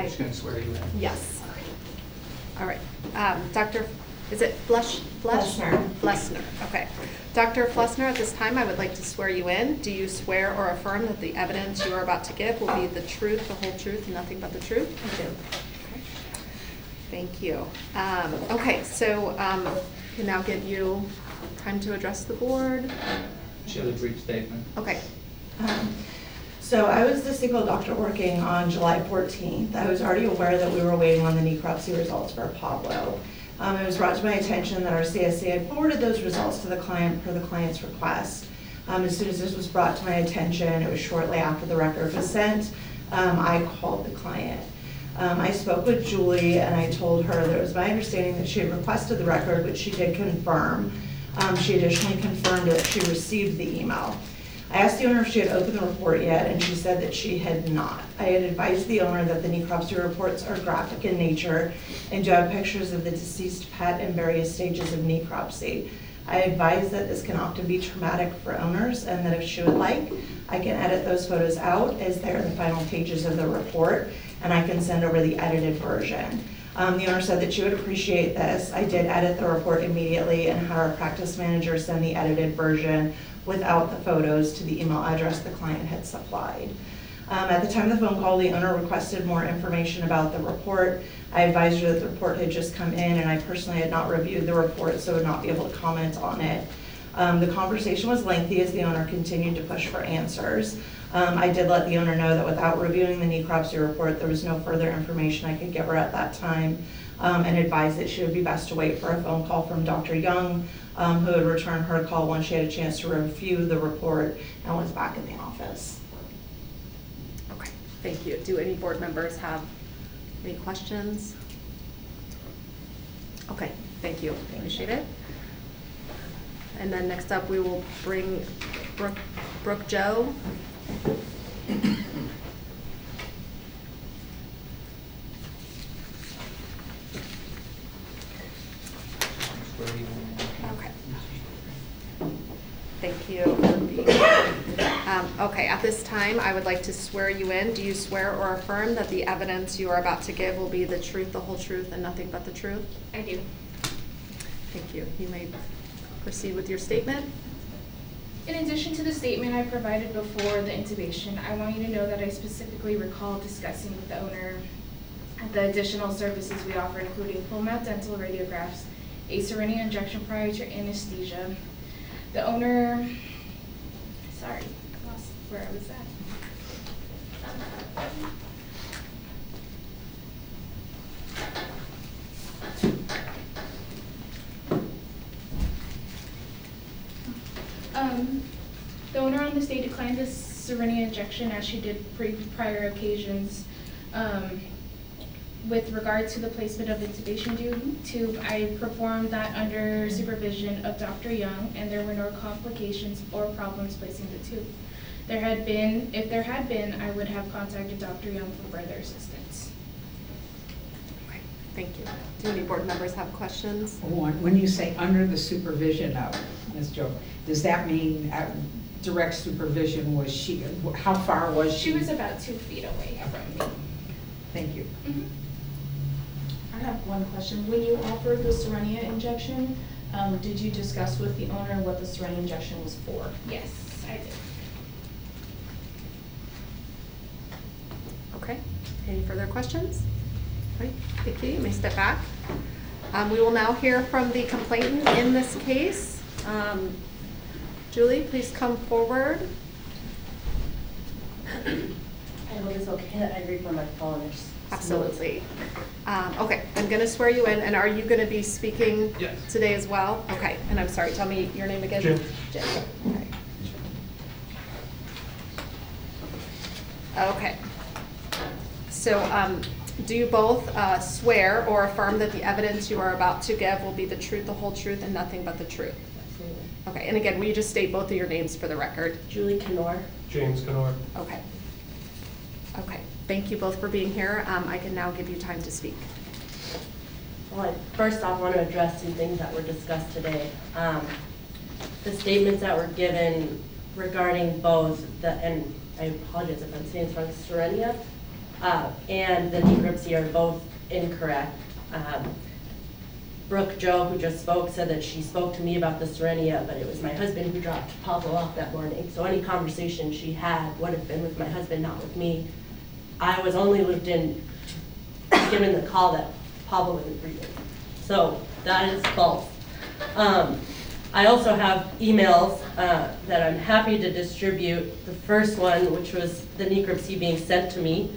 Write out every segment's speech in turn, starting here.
just going to swear you in. Yes. All right. Dr. Is it Flessner. Flessner. Okay. Dr. Flessner, at this time, I would like to swear you in. Do you swear or affirm that the evidence you are about to give will be the truth, the whole truth, and nothing but the truth? I do. Okay. Thank you. Okay, so I can now give you time to address the board. Shelley, brief statement. Okay. So I was the single doctor working on July 14th. I was already aware that we were waiting on the necropsy results for Pablo. It was brought to my attention that our CSC had forwarded those results to the client per the client's request. As soon as this was brought to my attention, it was shortly after the record was sent, I called the client. I spoke with Julie and I told her that it was my understanding that she had requested the record, which she did confirm. She additionally confirmed that she received the email. I asked the owner if she had opened the report yet, and she said that she had not. I had advised the owner that the necropsy reports are graphic in nature and do have pictures of the deceased pet in various stages of necropsy. I advised that this can often be traumatic for owners and that if she would like, I can edit those photos out as they're in the final pages of the report, and I can send over the edited version. The owner said that she would appreciate this. I did edit the report immediately and had our practice manager send the edited version without the photos to the email address the client had supplied. At the time of the phone call, the owner requested more information about the report. I advised her that the report had just come in and I personally had not reviewed the report, so would not be able to comment on it. The conversation was lengthy as the owner continued to push for answers. I did let the owner know that without reviewing the necropsy report, there was no further information I could give her at that time, and advised that she would be best to wait for a phone call from Dr. Young, who would return her call once she had a chance to review the report and was back in the office. Okay, thank you. Do any board members have any questions? Okay, thank you. Appreciate it. And then next up, we will bring Brooke Joe. Swear you in. Okay. Thank you for being here. Okay, at this time, I would like to swear you in. Do you swear or affirm that the evidence you are about to give will be the truth, the whole truth, and nothing but the truth? I do. Thank you. You may proceed with your statement. In addition to the statement I provided before the intubation, I want you to know that I specifically recall discussing with the owner the additional services we offer, including full mouth dental radiographs, a Cerenia injection prior to anesthesia. The owner, sorry, I lost where I was at. The owner on this day declined the Cerenia injection as she did prior occasions. With regard to the placement of intubation tube, I performed that under supervision of Dr. Young, and there were no complications or problems placing the tube. If there had been, I would have contacted Dr. Young for further assistance. Okay, thank you. Do any board members have questions? When you say under the supervision of Ms. Joe, does that mean direct supervision? Was she, how far was she? She was about 2 feet away from me. Thank you. Mm-hmm. I have one question. When you offered the Cerenia injection, did you discuss with the owner what the Cerenia injection was for? Yes, I did. Okay, any further questions? All right, thank you. You may step back. We will now hear from the complainant in this case. Julie, please come forward. I hope it's okay that I read from my phone. Absolutely. Okay, I'm going to swear you in, and are you going to be speaking today as well? Okay, and I'm sorry, tell me your name again. Jim. Jim. Okay. Okay. So, do you both swear or affirm that the evidence you are about to give will be the truth, the whole truth, and nothing but the truth? Absolutely. Okay, and again, will you just state both of your names for the record? Julie Canor. James Canor. Okay. Okay, thank you both for being here. I can now give you time to speak. Well, I first off want to address some things that were discussed today. The statements that were given regarding both and I apologize if I'm saying it's wrong, Cerenia and the necropsy are both incorrect. Brooke Joe, who just spoke, said that she spoke to me about the Serenia, but it was my husband who dropped Pablo off that morning. So any conversation she had would have been with my husband, not with me. I was only looped in, given the call that Pablo wasn't breathing. So that is false. I also have emails that I'm happy to distribute. The first one, which was the necropsy being sent to me,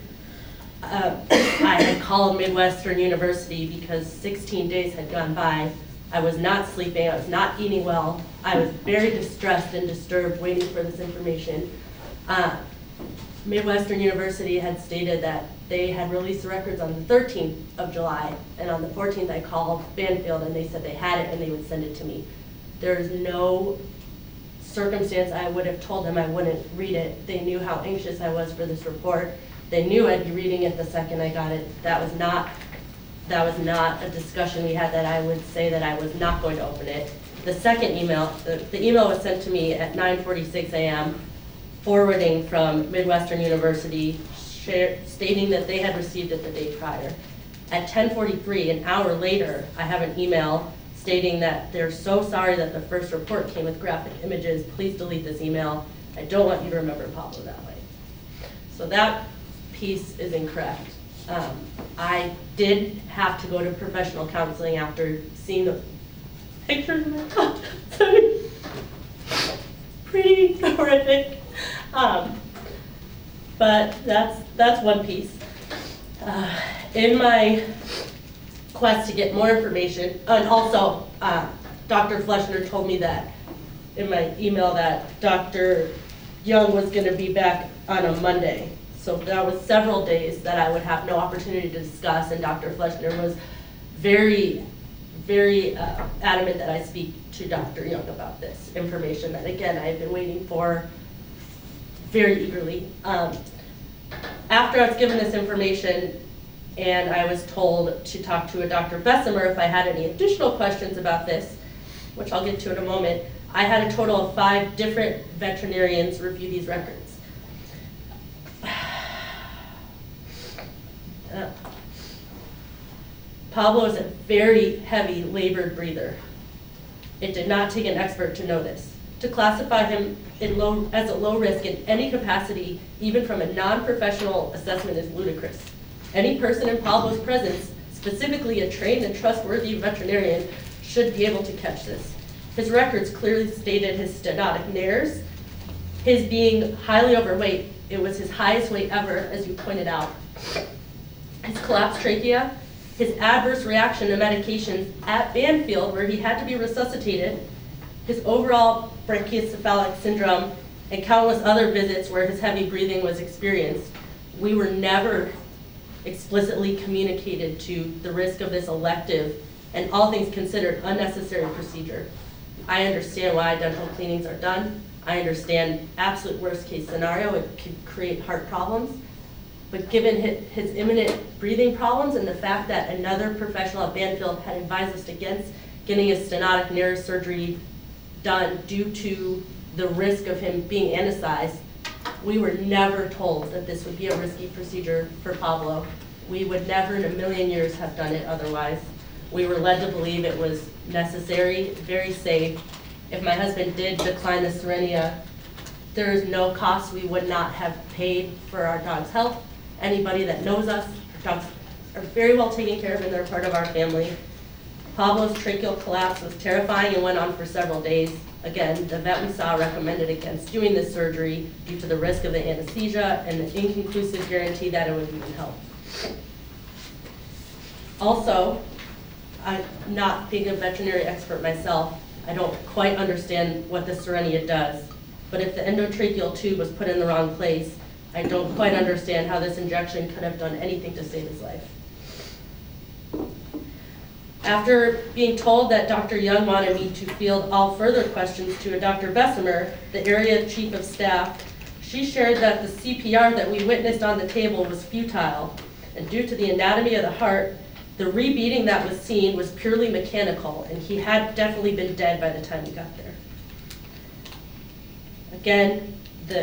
I had called Midwestern University because 16 days had gone by. I was not sleeping, I was not eating well. I was very distressed and disturbed waiting for this information. Midwestern University had stated that they had released the records on the 13th of July, and on the 14th I called Banfield and they said they had it and they would send it to me. There is no circumstance I would have told them I wouldn't read it. They knew how anxious I was for this report. They knew I'd be reading it the second I got it. That was not a discussion we had that I would say that I was not going to open it. The second email, the email was sent to me at 9:46 a.m., forwarding from Midwestern University, stating that they had received it the day prior. At 10:43, an hour later, I have an email stating that they're so sorry that the first report came with graphic images. Please delete this email. I don't want you to remember Pablo that way. So that piece is incorrect. I did have to go to professional counseling after seeing the pictures of my son. Sorry. Pretty horrific. But that's one piece. In my quest to get more information, and also Dr. Fleschner told me that in my email that Dr. Young was going to be back on a Monday. So that was several days that I would have no opportunity to discuss, and Dr. Fleschner was very, very adamant that I speak to Dr. Young about this information that, again, I've been waiting for very eagerly. After I was given this information and I was told to talk to a Dr. Bessemer if I had any additional questions about this, which I'll get to in a moment, I had a total of 5 different veterinarians review these records. Pablo is a very heavy labored breather. It did not take an expert to know this. To classify him as a low risk in any capacity, even from a non-professional assessment, is ludicrous. Any person in Pablo's presence, specifically a trained and trustworthy veterinarian, should be able to catch this. His records clearly stated his stenotic nares, his being highly overweight. It was his highest weight ever, as you pointed out. His collapsed trachea, his adverse reaction to medications at Banfield, where he had to be resuscitated, his overall brachycephalic syndrome, and countless other visits where his heavy breathing was experienced. We were never explicitly communicated to the risk of this elective and, all things considered, unnecessary procedure. I understand why dental cleanings are done. I understand absolute worst case scenario, it could create heart problems. But given his imminent breathing problems and the fact that another professional at Banfield had advised us against getting his stenotic nares surgery done due to the risk of him being anesthized, we were never told that this would be a risky procedure for Pablo. We would never in a million years have done it otherwise. We were led to believe it was necessary, very safe. If my husband did decline the Serenia, there is no cost we would not have paid for our dog's health. Anybody that knows us, our dogs are very well taken care of and they're part of our family. Pablo's tracheal collapse was terrifying and went on for several days. Again, the vet we saw recommended against doing this surgery due to the risk of the anesthesia and the inconclusive guarantee that it would even help. Also, I'm not being a veterinary expert myself, I don't quite understand what the Serenia does, but if the endotracheal tube was put in the wrong place, I don't quite understand how this injection could have done anything to save his life. After being told that Dr. Young wanted me to field all further questions to a Dr. Bessemer, the area chief of staff, she shared that the CPR that we witnessed on the table was futile, and due to the anatomy of the heart, the rebeating that was seen was purely mechanical, and he had definitely been dead by the time we got there. Again, the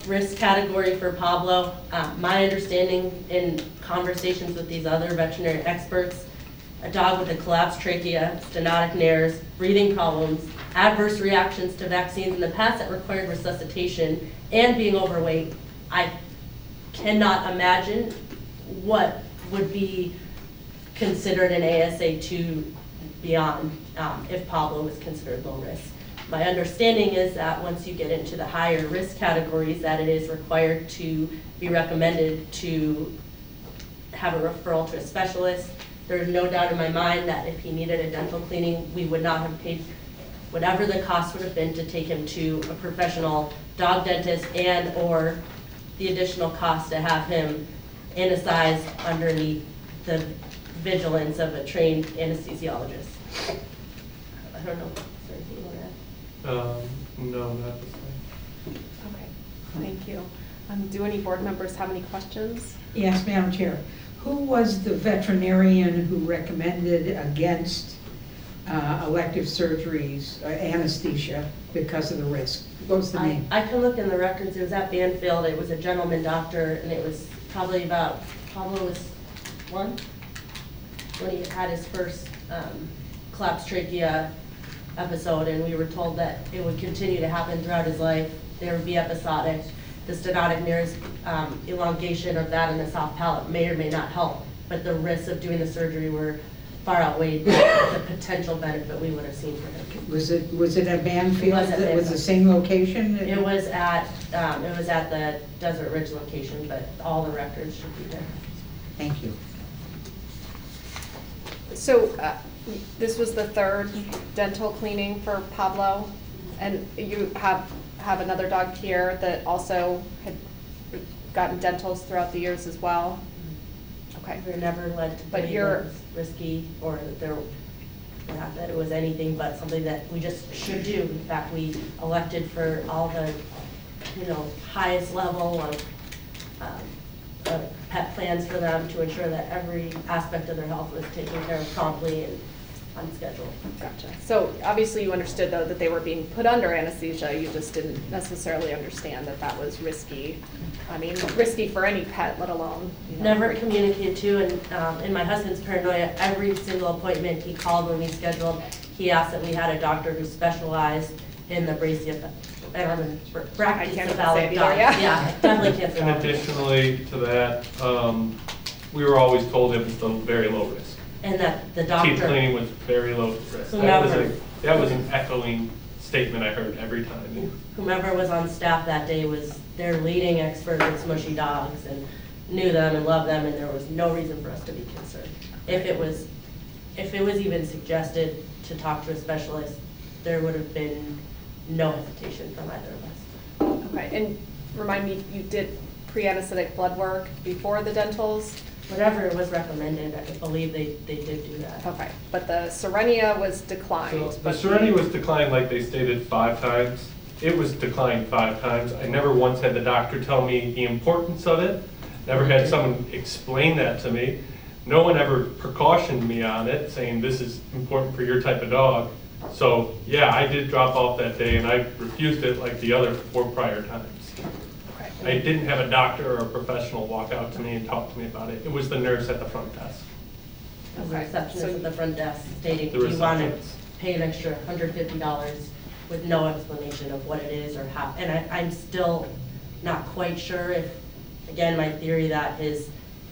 risk category for Pablo, my understanding in conversations with these other veterinary experts, a dog with a collapsed trachea, stenotic nares, breathing problems, adverse reactions to vaccines in the past that required resuscitation, and being overweight, I cannot imagine what would be considered an ASA 2 beyond if Pablo was considered low risk. My understanding is that once you get into the higher risk categories, that it is required to be recommended to have a referral to a specialist. There's no doubt in my mind that if he needed a dental cleaning, we would not have paid whatever the cost would have been to take him to a professional dog dentist and or the additional cost to have him anesthized underneath the vigilance of a trained anesthesiologist. I don't know. Is there anything you want to add? No, not this time. Okay, thank you. Do any board members have any questions? Yes, Madam Chair. Who was the veterinarian who recommended against elective surgeries, anesthesia, because of the risk? What was the name? I can look in the records. It was at Banfield. It was a gentleman doctor, and it was probably about, Pablo was 1 when he had his first collapsed trachea episode, and we were told that it would continue to happen throughout his life. There would be episodic. The stenotic nares, elongation of that in the soft palate may or may not help, but the risks of doing the surgery were far outweighed the potential benefit we would have seen for him. Was it at Banfield? It was at That was Banfield. the same location? It was at the Desert Ridge location, but all the records should be there. Thank you. So this was the 3rd dental cleaning for Pablo, and you have another dog here that also had gotten dentals throughout the years as well? Okay. We were never led to But believe you're- it was risky or that there, not that it was anything but something that we just should do. In fact, we elected for all the, highest level of pet plans for them to ensure that every aspect of their health was taken care of promptly and on schedule. Gotcha. So obviously you understood though that they were being put under anesthesia, you just didn't necessarily understand that that was risky. I mean, risky for any pet, let alone, Never communicated to, and in my husband's paranoia, every single appointment he called when we scheduled, he asked that we had a doctor who specialized in the brachycephalic even say dogs. it either, yeah. Yeah, definitely can't say And that. additionally to that, we were always told it was the very low risk. And that the Teeth doctor, cleaning was very low risk. Whomever. That was an echoing statement I heard every time. whomever was on staff that day was their leading expert in smushy dogs and knew them and loved them, and there was no reason for us to be concerned. If it was even suggested to talk to a specialist, there would have been no hesitation from either of us. Okay, and remind me, you did pre-anesthetic blood work before the dentals? Whatever was recommended, I believe they did do that. Okay, but the Serenia was declined. So the but Serenity was declined like they stated 5 times. It was declined 5 times. I never once had the doctor tell me the importance of it. Never had someone explain that to me. No one ever precautioned me on it, saying this is important for your type of dog. So yeah, I did drop off that day and I refused it like the other 4 prior times. Okay. I didn't have a doctor or a professional walk out to me and talk to me about it. It was the nurse at the front desk. The Okay, receptionist so- at the front desk stating, The do you want to receptionist. pay an extra $150 with no explanation of what it is or how, and I'm still not quite sure if, again, my theory that his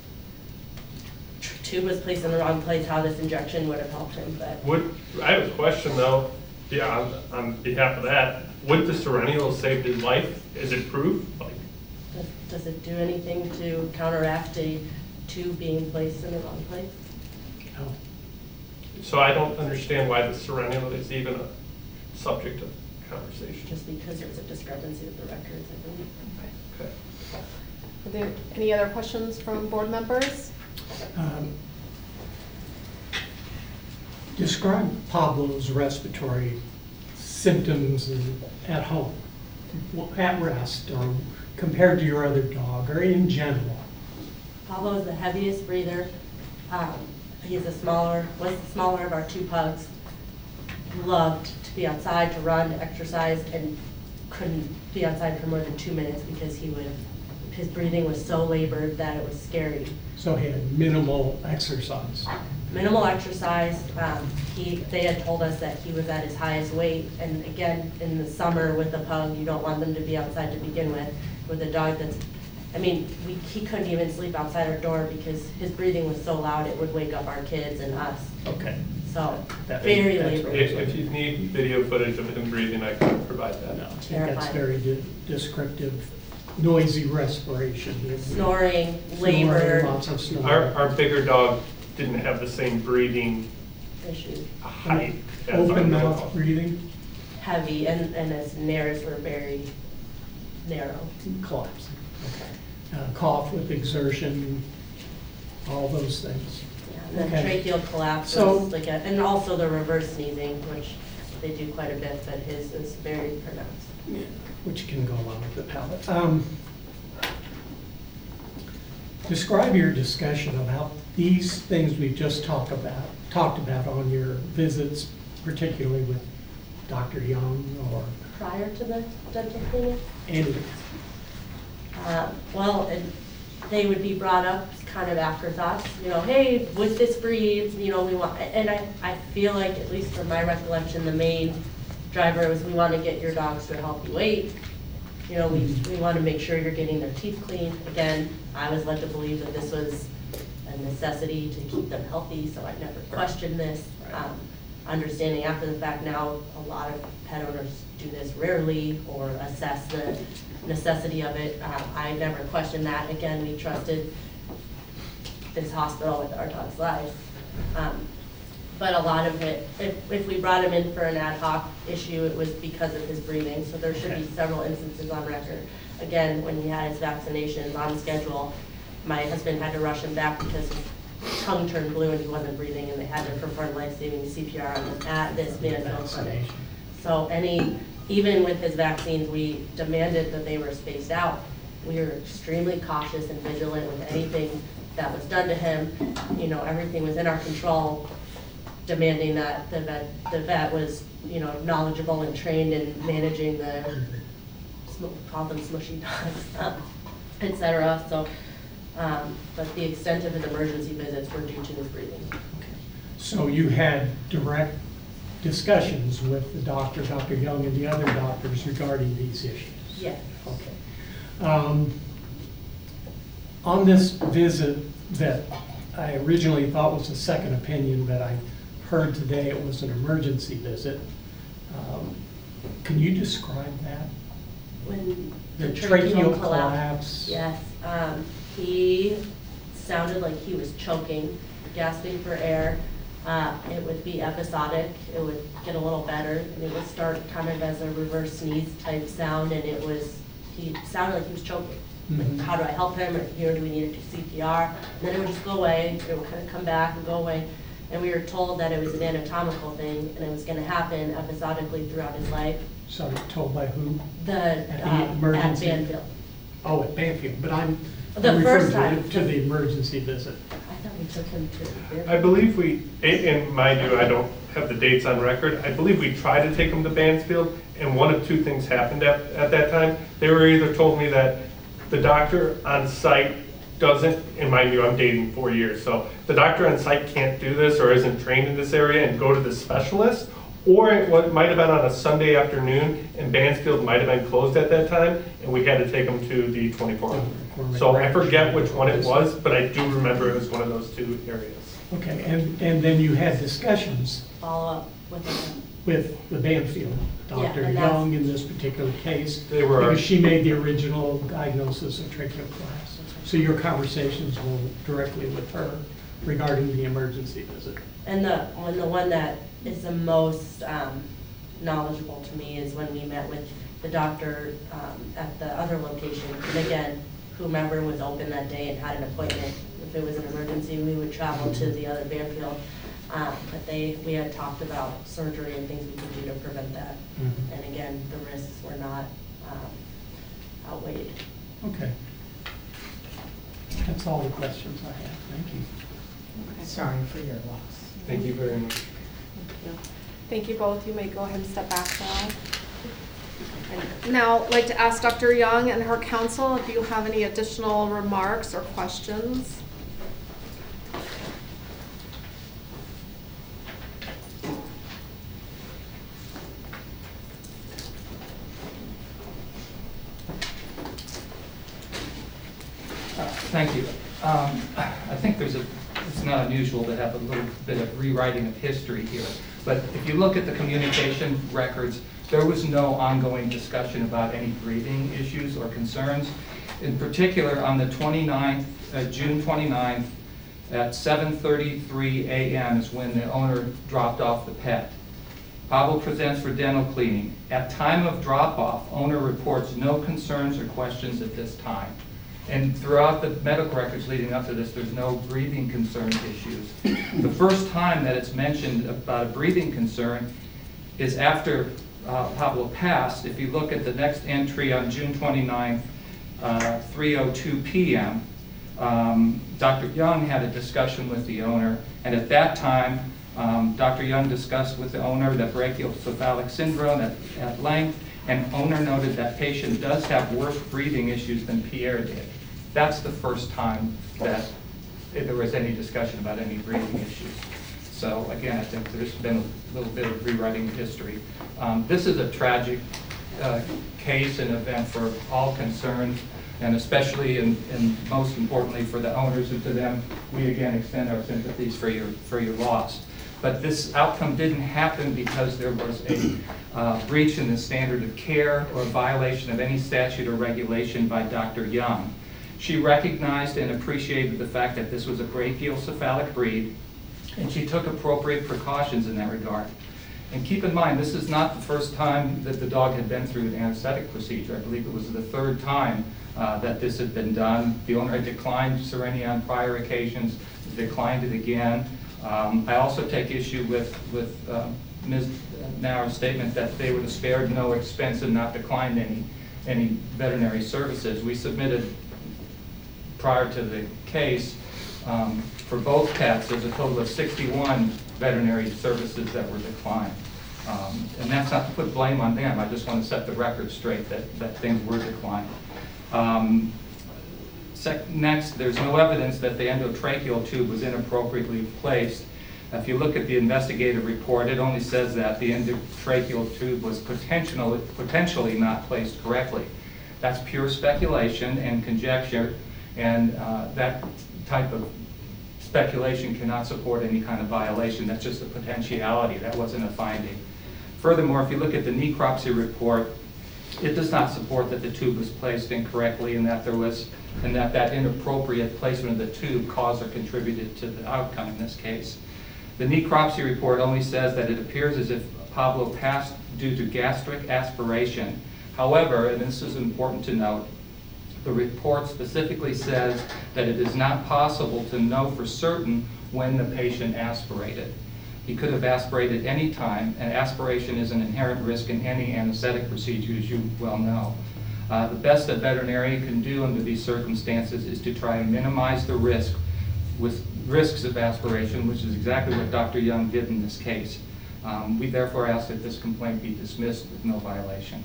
tube was placed in the wrong place, how this injection would have helped him, but I have a question though, yeah, on behalf of that. Would the Serennial have saved his life? Is it proof? Like, does it do anything to counteract a tube being placed in the wrong place? so I don't understand why the Serennial is even a subject of conversation. Just because there's a discrepancy with the records, I believe. Okay. Are there any other questions from board members? Describe Pablo's respiratory symptoms at home, at rest, or compared to your other dog, or in general. Pablo is the heaviest breather. He's was the smaller of our 2 pugs. Loved to be outside, to run, to exercise, and couldn't be outside for more than 2 minutes because his breathing was so labored that it was scary. So he had minimal exercise. Minimal exercise. They had told us that he was at his highest weight, and again, in the summer with a pug, you don't want them to be outside to begin with. With a dog that's, I mean, he couldn't even sleep outside our door because his breathing was so loud it would wake up our kids and us. Okay. So, That- very that's labored. If you need video footage of him breathing, I can provide that. No, I think that's Terrifying. very descriptive. Noisy respiration. Snoring, Snoring, labored lots of snoring. Our bigger dog didn't have the same breathing issues, height as our Open middle mouth dog. breathing, heavy, and his nares were very narrow. collapse. Cough with exertion, all those things. Yeah, and then Okay. tracheal collapse So- was like and also the reverse sneezing, which they do quite a bit, but his is very pronounced. Which can go along with the palate. Describe your discussion about these things we've just talked about on your visits, particularly with Dr. Young or Prior to the dental clinic, any. well, and they would be brought up kind of afterthoughts, you know, hey, with this breed, you know, we want, and I feel like, at least from my recollection, the main driver was we want to get your dogs to a healthy weight. You know, we want to make sure you're getting their teeth clean. Again, I was led to believe that this was a necessity to keep them healthy, so I never questioned this. Understanding after the fact now, a lot of pet owners do this rarely or assess the necessity of it. I never questioned that. Again, we trusted this hospital with our dog's life. But a lot of it, if we brought him in for an ad hoc issue, it was because of his breathing. So there should be several instances on record. Again, when he had his vaccinations on schedule, my husband had to rush him back because his tongue turned blue and he wasn't breathing, and they had to perform life-saving CPR on him at this Banfield clinic. So even with his vaccines, we demanded that they were spaced out. We were extremely cautious and vigilant with anything that was done to him. You know, everything was in our control, demanding that the vet was, you know, knowledgeable and trained in managing the, call them smushy dogs, et cetera. So, but the extent of his emergency visits were due to his breathing. So you had direct discussions with the doctor, Dr. Young, and the other doctors regarding these issues? Yes. Okay. On this visit that I originally thought was a second opinion, but I heard today it was an emergency visit, can you describe that? When The tracheal collapse? Yes, he sounded like he was choking, gasping for air. It would be episodic, it would get a little better, and it would start kind of as a reverse sneeze type sound, and he sounded like he was choking. Mhm. Like, how do I help him, or, you know, do we need to do CPR? And then it would just go away, it would kind of come back and go away. And we were told that it was an anatomical thing, and it was gonna happen episodically throughout his life. Sorry, told by who? At emergency? Banfield. Oh, at Banfield, but I'm The I'm first referring time. to the emergency visit. I thought we took him to Banfield. I believe and mind you, I don't have the dates on record, I believe we tried to take him to Bansfield, and one of two things happened at that time. They were either told me that the doctor on site doesn't, and mind you, I'm dating 4 years, so the doctor on site can't do this or isn't trained in this area and go to the specialist, or it might have been on a Sunday afternoon, and Bansfield might have been closed at that time, and we had to take him to the 2400. So I forget which one it was, but I do remember it was one of those two areas. Okay, and then you had discussions Follow up with him. with the Banfield, Yeah, Dr. and that's- Young in this particular case. They were our- Because she made the original diagnosis of tracheal collapse. So your conversations were directly with her regarding the emergency visit. And the one that is the most knowledgeable to me is when we met with the doctor at the other location. And again, whomever was open that day and had an appointment, if it was an emergency, we would travel to the other Banfield. But we had talked about surgery and things we could do to prevent that. Mhm. And again, the risks were not outweighed. Okay. That's all the questions I have. Thank you. Sorry for your loss. Thank you very much. Thank you both. You may go ahead and step back now. I'd now like to ask Dr. Young and her counsel if you have any additional remarks or questions. Thank you. I think it's not unusual to have a little bit of rewriting of history here. But if you look at the communication records, there was no ongoing discussion about any breathing issues or concerns. In particular, on the 29th, June 29th, at 7:33 a.m. is when the owner dropped off the pet. Pablo presents for dental cleaning. At time of drop-off, owner reports no concerns or questions at this time. And throughout the medical records leading up to this, there's no breathing concern issues. The first time that it's mentioned about a breathing concern is after Pablo passed. If you look at the next entry on June 29th, 3:02 p.m., Dr. Young had a discussion with the owner, and at that time, Dr. Young discussed with the owner the brachiocephalic syndrome at length, and owner noted that patient does have worse breathing issues than Pierre did. That's the first time that there was any discussion about any breathing issues. So again, I think there's been a little bit of rewriting history. This is a tragic case and event for all concerned, and especially and most importantly for the owners, and to them, we again extend our sympathies for your loss. But this outcome didn't happen because there was a breach in the standard of care or a violation of any statute or regulation by Dr. Young. She recognized and appreciated the fact that this was a brachiocephalic breed, and she took appropriate precautions in that regard. And keep in mind, this is not the first time that the dog had been through an anesthetic procedure. I believe it was the third time that this had been done. The owner had declined Cerenia on prior occasions, declined it again. I also take issue with Ms. Nauer's statement that they would have spared no expense and not declined any veterinary services. We submitted, prior to the case, for both pets, there's a total of 61 veterinary services that were declined. And that's not to put blame on them. I just want to set the record straight that things were declined. Next, there's no evidence that the endotracheal tube was inappropriately placed. If you look at the investigative report, it only says that the endotracheal tube was potentially not placed correctly. That's pure speculation and conjecture, and that type of speculation cannot support any kind of violation. That's just a potentiality. That wasn't a finding. Furthermore, if you look at the necropsy report, it does not support that the tube was placed incorrectly and that that inappropriate placement of the tube caused or contributed to the outcome in this case. The necropsy report only says that it appears as if Pablo passed due to gastric aspiration. However, and this is important to note, the report specifically says that it is not possible to know for certain when the patient aspirated. He could have aspirated any time, and aspiration is an inherent risk in any anesthetic procedure, as you well know. The best a veterinarian can do under these circumstances is to try and minimize the risk with risks of aspiration, which is exactly what Dr. Young did in this case. We therefore ask that this complaint be dismissed with no violation.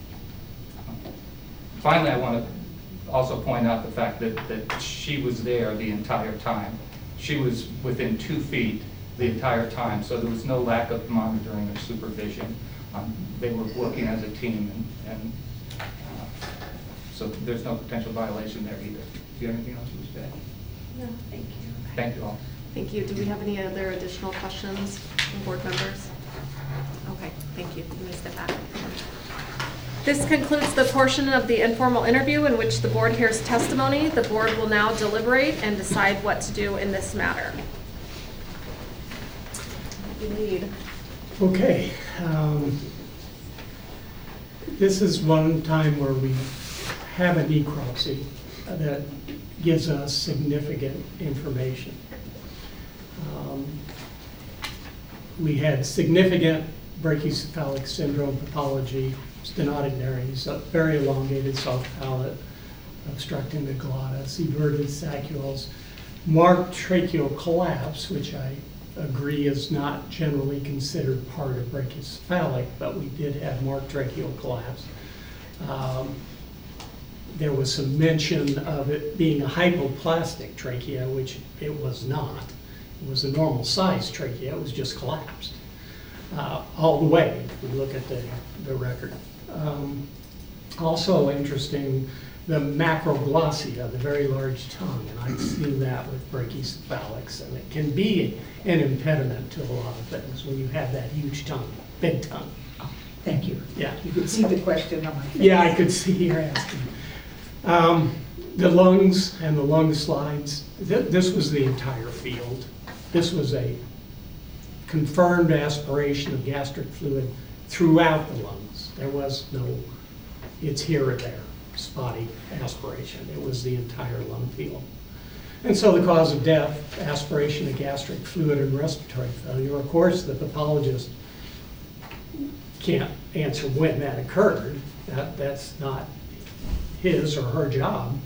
Finally, I want to also point out the fact that she was there the entire time. She was within 2 feet the entire time, so there was no lack of monitoring or supervision. They were working as a team, and so there's no potential violation there either. Do you have anything else to say? No, thank you. Thank you all. Thank you. Do we have any other additional questions from board members? Okay, thank you. You may step back. This concludes the portion of the informal interview in which the board hears testimony. The board will now deliberate and decide what to do in this matter. You lead. Okay. This is one time where we have a necropsy that gives us significant information. We had significant brachycephalic syndrome pathology, stenotic nares, a very elongated soft palate, obstructing the glottis, everted saccules, marked tracheal collapse, which I agree is not generally considered part of brachycephalic, but we did have marked tracheal collapse. There was some mention of it being a hypoplastic trachea, which it was not. It was a normal size trachea, it was just collapsed all the way, if we look at the record. Also interesting, the macroglossia, the very large tongue, and I've seen that with brachycephalics, and it can be an impediment to a lot of things when you have that huge tongue, big tongue. Thank you. Yeah. You could see the question on my face. Yeah, I could see you're asking. The lungs and the lung slides, this was the entire field. This was a confirmed aspiration of gastric fluid throughout the lungs. There was no, it's here or there, spotty aspiration. It was the entire lung field. And so the cause of death, aspiration of gastric fluid and respiratory failure. Of course, the pathologist can't answer when that occurred. That's not his or her job.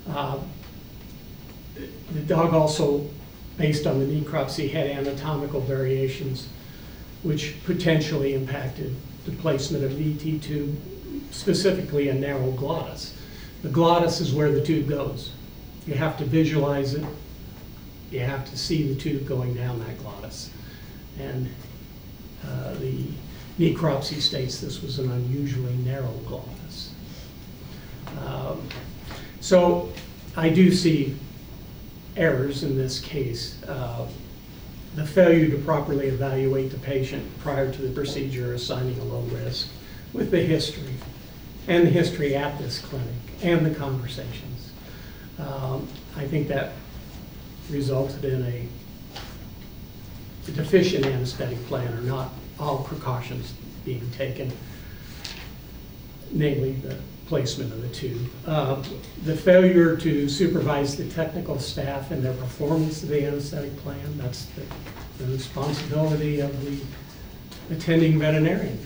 The dog also, based on the necropsy, had anatomical variations which potentially impacted the placement of the ET tube, specifically a narrow glottis. The glottis is where the tube goes. You have to visualize it. You have to see the tube going down that glottis. And the necropsy states this was an unusually narrow glottis. So I do see errors in this case. The failure to properly evaluate the patient prior to the procedure, assigning a low risk, with the history, and the history at this clinic, and the conversations. I think that resulted in a deficient anesthetic plan, or not all precautions being taken, namely the placement of the tube. The failure to supervise the technical staff in their performance of the anesthetic plan, that's the responsibility of the attending veterinarian.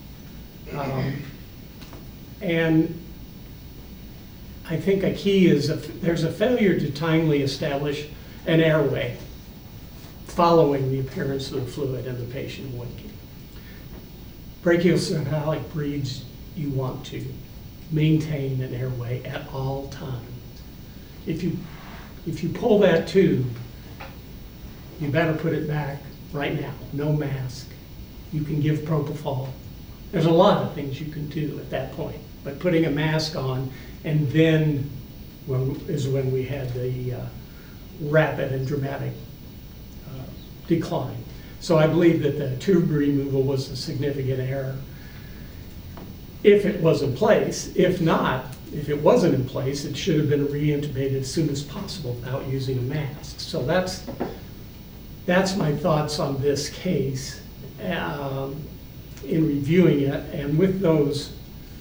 And I think a key is there's a failure to timely establish an airway following the appearance of the fluid in the patient waking. Brachycephalic breeds, you want to maintain an airway at all times. If you pull that tube, you better put it back right now. No mask. You can give propofol. There's a lot of things you can do at that point, but putting a mask on, and then is when we had the rapid and dramatic decline. So I believe that the tube removal was a significant error if it was in place. If not, if it wasn't in place, it should have been reintubated as soon as possible without using a mask. So that's my thoughts on this case in reviewing it. And with those,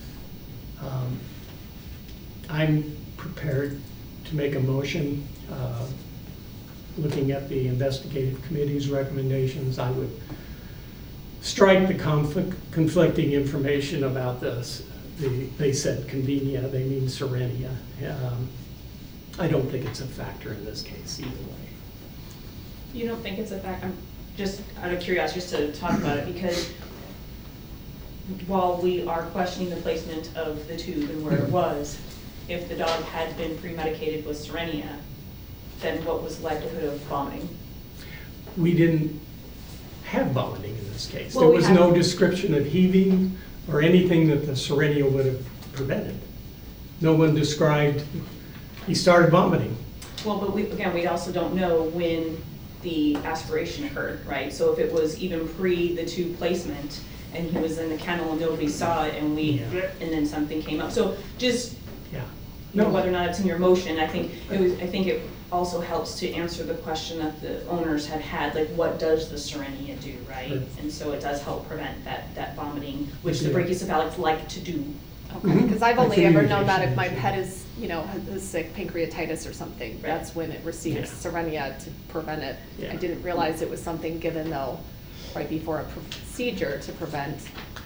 I'm prepared to make a motion. Looking at the investigative committee's recommendations, I would strike the conflicting information about this. They said convenia, they mean Cerenia. I don't think it's a factor in this case either way. You don't think it's a fact? I'm just out of curiosity, just to talk about it, because while we are questioning the placement of the tube and where it was, if the dog had been pre-medicated with Cerenia, then what was the likelihood of vomiting? We didn't have vomiting in this case. Well, there was no description of heaving or anything that the Cerenia would have prevented. No one described, he started vomiting. Well, but we also don't know when the aspiration occurred, right? So if it was even pre the tube placement and he was in the kennel and nobody saw it and and then something came up. So just you know, whether or not it's in your motion, I think it also helps to answer the question that the owners had, like what does the Cerenia do, right? And so it does help prevent that vomiting, which the brachycephalics like to do. Okay, because I've only ever known that if my pet is, has sick pancreatitis or something, right, that's when it receives Cerenia to prevent it. Yeah. I didn't realize it was something given though right before a procedure to prevent.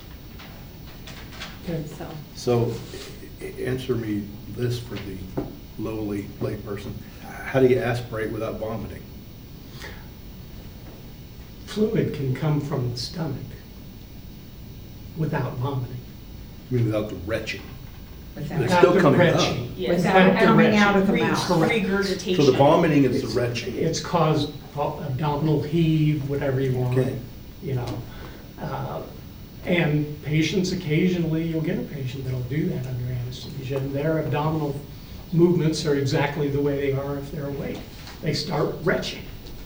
Okay. So answer me this for the lowly layperson. How do you aspirate without vomiting? fluid can come from the stomach without vomiting. I mean, without the retching. Without It's still the coming up. retching. Yes. without the coming retching. out of the Re- mouth. Regurgitation. So the vomiting is the retching. It's caused abdominal heave, whatever you want, Okay. you know. And patients, occasionally, you'll get a patient that'll do that under anesthesia, and their abdominal movements are exactly the way they are if they're awake. They start retching.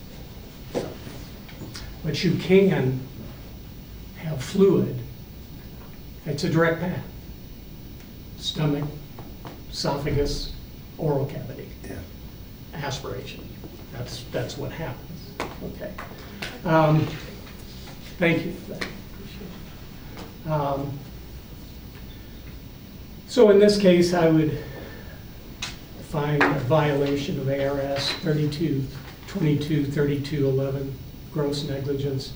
But you can have fluid. It's a direct path. Stomach, esophagus, oral cavity, Yeah. aspiration. That's what happens. Okay. Thank you for that. Appreciate it. So in this case, I would find a violation of ARS 3222-3211, gross negligence.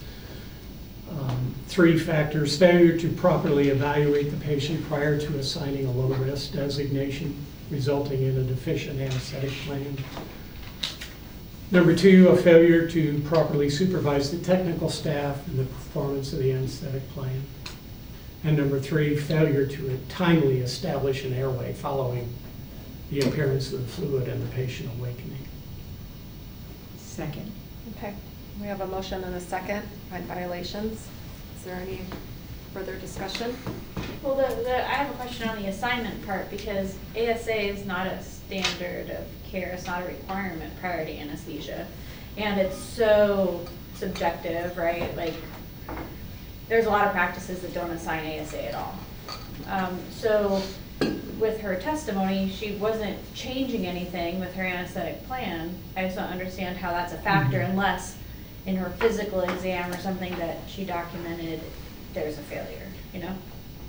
3 factors: failure to properly evaluate the patient prior to assigning a low-risk designation, resulting in a deficient anesthetic plan. Number 2, a failure to properly supervise the technical staff in the performance of the anesthetic plan. And number 3, failure to timely establish an airway following the appearance of the fluid and the patient awakening. Second. Okay, we have a motion and a second on violations. Is there any further discussion? Well, I have a question on the assignment part, because ASA is not a standard of care, it's not a requirement prior to anesthesia. And it's so subjective, right? Like, there's a lot of practices that don't assign ASA at all. So with her testimony, she wasn't changing anything with her anesthetic plan. I just don't understand how that's a factor unless in her physical exam or something that she documented, there's a failure, you know?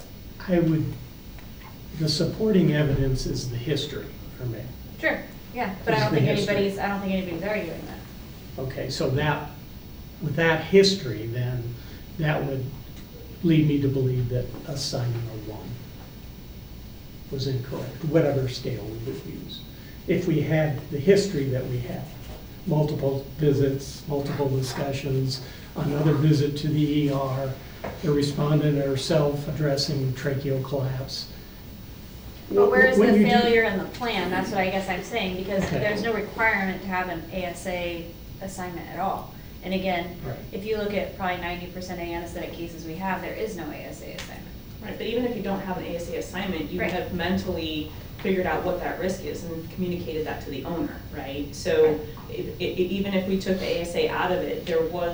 The supporting evidence is the history for me. Sure, yeah, but I Is don't the think history. anybody's arguing that. Okay, so with that history, then, that would lead me to believe that assigning a 1 was incorrect, whatever scale we would use. If we had the history that we have, multiple visits, multiple discussions, another visit to the ER, the respondent herself addressing tracheal collapse. But where is the When you do- failure in the plan? That's what I guess I'm saying, because Okay. there's no requirement to have an ASA assignment at all. And again, Right. if you look at probably 90% of anesthetic cases we have, there is no ASA assignment. Right, but even if you don't have an ASA assignment, you Right. have mentally figured out what that risk is and communicated that to the owner, right? So even if we took the ASA out of it,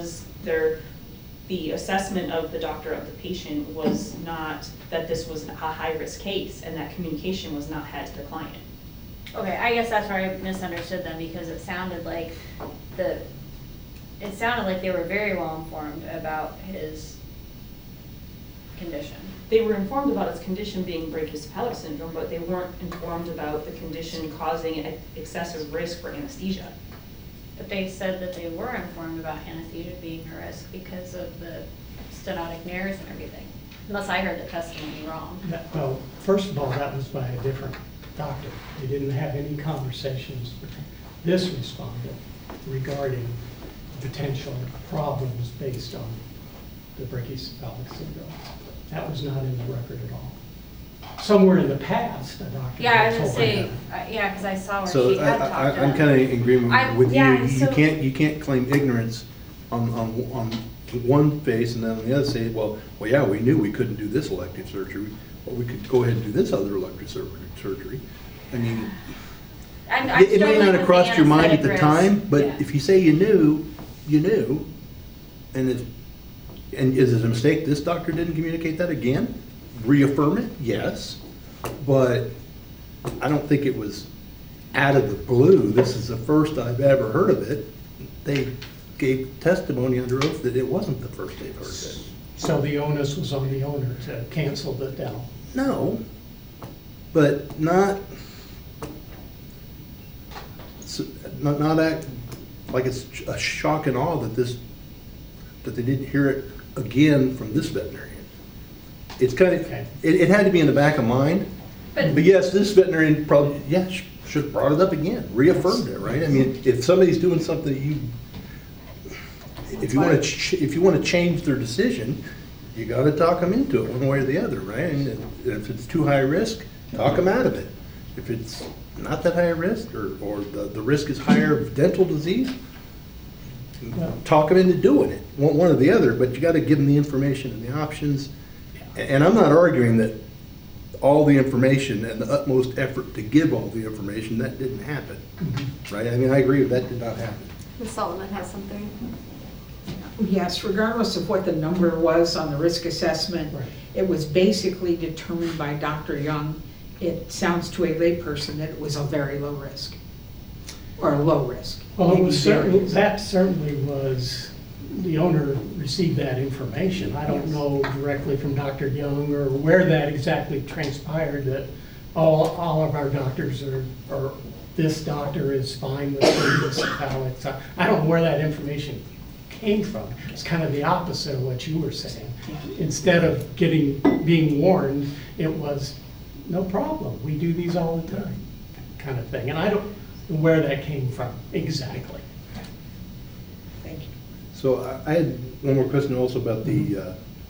the assessment of the doctor of the patient was not that this was a high-risk case, and that communication was not had to the client. Okay, I guess that's where I misunderstood them, because it sounded like they were very well informed about his condition. They were informed about his condition being brachiocephalic syndrome, but they weren't informed about the condition causing excessive risk for anesthesia. But they said that they were informed about anesthesia being a risk because of the stenotic nares and everything, unless I heard the testimony wrong. Well, first of all, that was by a different doctor. They didn't have any conversations with this respondent regarding potential problems based on the brachycephalic syndrome. That was not in the record at all. Somewhere in the past, a doctor Yeah, I had was gonna told say, him. yeah, because I saw where So she had talked to I'm him. kind of in agreement with you. Yeah, You so- can't claim ignorance on one face and then on the other say, well, yeah, we knew we couldn't do this elective surgery, but we could go ahead and do this other elective surgery. I mean, I'm it may struggling not with have crossed your mind at the anesthetic time, risk. but Yeah. if you say you knew, you knew. And is it a mistake this doctor didn't communicate that again? Reaffirm it? Yes. But I don't think it was out of the blue. This is the first I've ever heard of it. They gave testimony under oath that it wasn't the first they've heard of it. So the onus was on the owner to cancel the dental. No, but not act like it's a shock and awe that they didn't hear it again from this veterinarian. It's kind of, Okay. it had to be in the back of mind, But- but yes, this veterinarian probably, should have brought it up again, reaffirmed it, right? I mean, if somebody's doing something if you want to change their decision, you got to talk them into it one way or the other, right? And if it's too high risk, talk them out of it. If it's not that high a risk, or the risk is higher of dental disease, talk them into doing it, one or the other, but you got to give them the information and the options. And I'm not arguing that all the information and the utmost effort to give all the information, that didn't happen, right? I mean, I agree that did not happen. Ms. Solomon has something. Yes, regardless of what the number was on the risk assessment, Right. it was basically determined by Dr. Young. It sounds to a layperson that it was a very low risk, or a low risk. Well, it Maybe was very certainly, that certainly was, the owner received that information. I don't Yes. know directly from Dr. Young or where that exactly transpired, that all of our doctors are, or this doctor is fine with this cephalic. I don't know where that information came from. It's kind of the opposite of what you were saying. Instead of being warned, it was, no problem, we do these all the time, kind of thing. And I don't know where that came from exactly. Thank you. So I had one more question also about the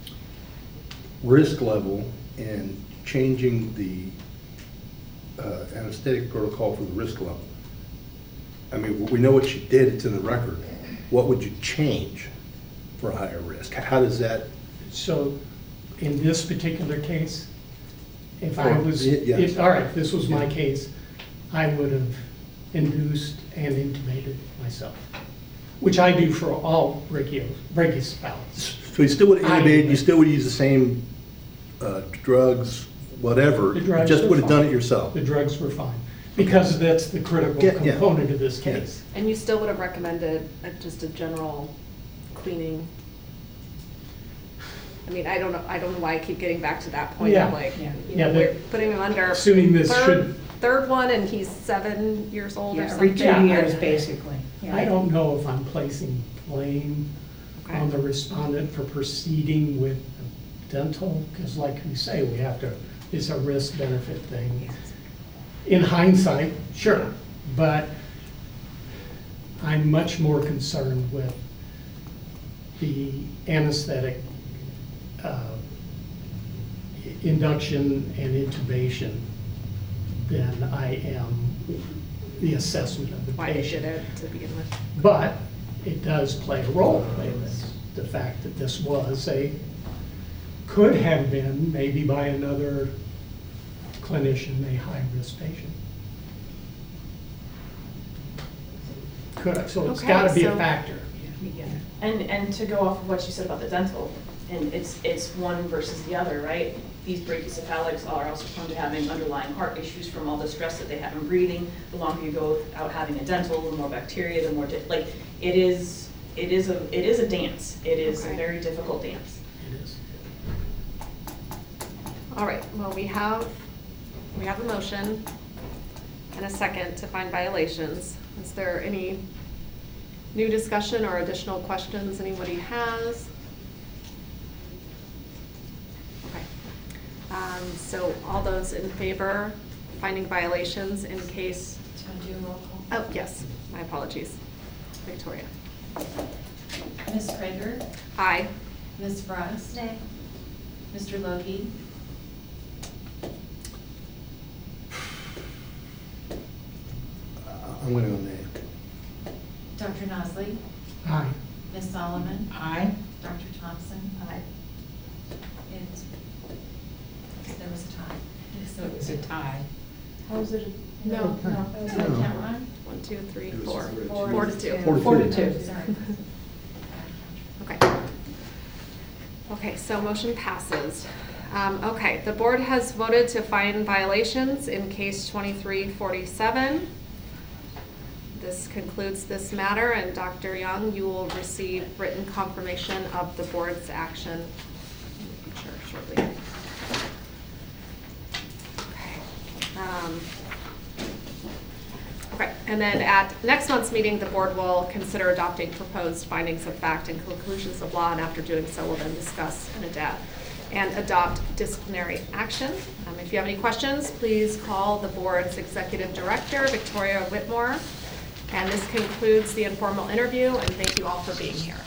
risk level and changing the anesthetic protocol for the risk level. I mean, we know what you did, it's in the record. What would you change for a higher risk? How does that? So in this particular case, if I was, Yes. all right, if this was my case, I would have induced and intubated myself, which I do for all brachiocephalics. So you still would have intubated, you still would use the same drugs, whatever, The drugs just were would have done fine. it yourself. The drugs were fine, because that's the critical Yeah. component of this case. And you still would have recommended just a general cleaning? I mean, I don't know why I keep getting back to that point. Yeah. I'm like, Yeah. you know, Yeah, we're but putting him under assuming this third one, and he's 7 years old or Yeah, something. every 2 Yeah. years, basically. Yeah. I don't know if I'm placing blame Okay. on the respondent for proceeding with dental, because like we say, we have to, it's a risk-benefit thing. In hindsight, sure, but I'm much more concerned with the anesthetic induction and intubation than I am the assessment of the Why they patient. did it to begin with. But it does play a role in this, the fact that this was could have been, maybe by another clinician, a high-risk patient. Could have, so it's Okay, gotta be a so- factor. And to go off of what you said about the dental, and it's one versus the other, right? These brachycephalics are also prone to having underlying heart issues from all the stress that they have in breathing. The longer you go without having a dental, the more bacteria, the more, like, it is a dance. It is a Okay. very difficult dance. It is. All right, well, we have a motion and a second to find violations. Is there any new discussion or additional questions anybody has? Okay. So all those in favor, finding violations in case? Do you want to do a roll call? Oh, yes, my apologies. Victoria. Ms. Krager? Aye. Ms. Frost? Nay. Mr. Logie? I'm gonna go nay. Dr. Nosley? Aye. Ms. Solomon? Aye. Dr. Thompson? Aye. There was a tie. So it was a tie. How is it? No. Did I count wrong? 1, 2, 3, It was 4. 4 4 to 2. 4 to 2. Sorry. Okay. Okay, so motion passes. Okay, the board has voted to find violations in case 2347. This concludes this matter, and Dr. Young, you will receive written confirmation of the board's action. Sure, shortly. Okay. Okay, and then at next month's meeting, the board will consider adopting proposed findings of fact and conclusions of law, and after doing so, will then discuss and adopt disciplinary action. If you have any questions, please call the board's executive director, Victoria Whitmore. And this concludes the informal interview, and thank you all for being here.